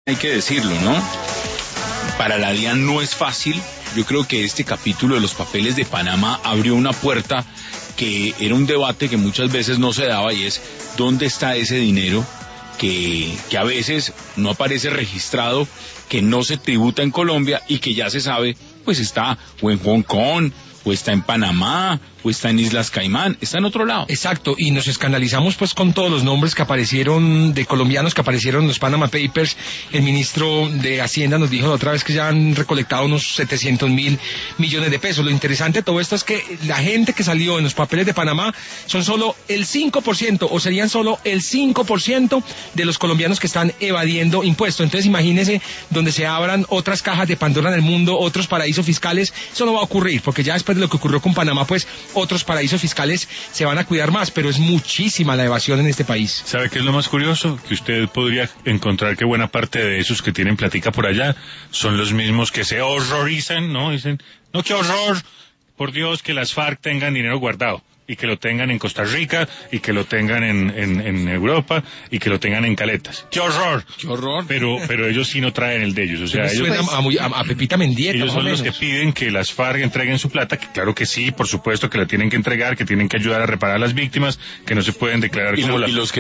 Hay que decirlo, ¿no? Para la DIAN no es fácil. Yo creo que este capítulo de los papeles de Panamá abrió una puerta que era un debate que muchas veces no se daba, y es ¿dónde está ese dinero que a veces no aparece registrado, que no se tributa en Colombia y que ya se sabe, pues está o en Hong Kong, o está en Panamá, o está en Islas Caimán, está en otro lado? Exacto, y nos escandalizamos pues con todos los nombres que aparecieron, de colombianos que aparecieron en los Panama Papers. El ministro de Hacienda nos dijo la otra vez que ya han recolectado unos 700.000 millones de pesos. Lo interesante de todo esto es que la gente que salió en los papeles de Panamá son solo el 5%, o serían solo el 5% de los colombianos que están evadiendo impuestos. Entonces imagínense donde se abran otras cajas de Pandora en el mundo, otros paraísos fiscales. Eso no va a ocurrir, porque ya después de lo que ocurrió con Panamá, pues otros paraísos fiscales se van a cuidar más, pero es muchísima la evasión en este país. ¿Sabe qué es lo más curioso? Que usted podría encontrar que buena parte de esos que tienen platica por allá son los mismos que se horrorizan, ¿no? Dicen, no, qué horror, por Dios, que las FARC tengan dinero guardado, y que lo tengan en Costa Rica, y que lo tengan en Europa, y que lo tengan en caletas. ¡Qué horror! ¡Qué horror! Pero ellos sí no traen el de ellos. O sea, ellos a Pepita Mendieta. Ellos son los que piden que las FARC entreguen su plata, que claro que sí, por supuesto que la tienen que entregar, que tienen que ayudar a reparar a las víctimas, que no se pueden declarar como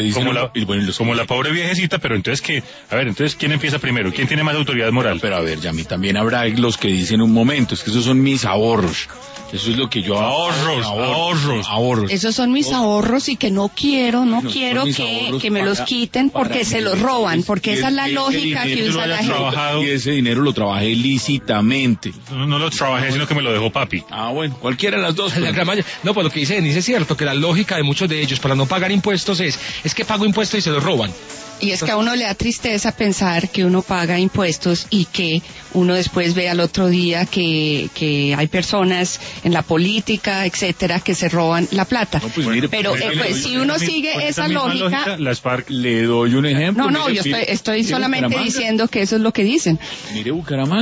la pobre viejecita, pero entonces entonces ¿quién empieza primero? ¿Quién tiene más autoridad moral? Pero a ver, Yami, también habrá los que dicen un momento, es que esos son mis ahorros. Eso es lo que yo... Ahorros. Esos son mis ahorros y que no quiero que me los quiten porque se los roban, porque esa es la lógica que usa la gente. Y ese dinero lo trabajé lícitamente. No lo trabajé, sino que me lo dejó papi. Ah, bueno, cualquiera de las dos. No, pues lo que dice Denise es cierto, que la lógica de muchos de ellos para no pagar impuestos es que pago impuestos y se los roban. Y es que a uno le da tristeza pensar que uno paga impuestos y que uno después ve al otro día que hay personas en la política, etcétera, que se roban la plata. No, pues mire, pero si uno sigue esa lógica, las FARC, le doy un ejemplo. No, yo estoy solamente diciendo que eso es lo que dicen. Mire Bucaramanga.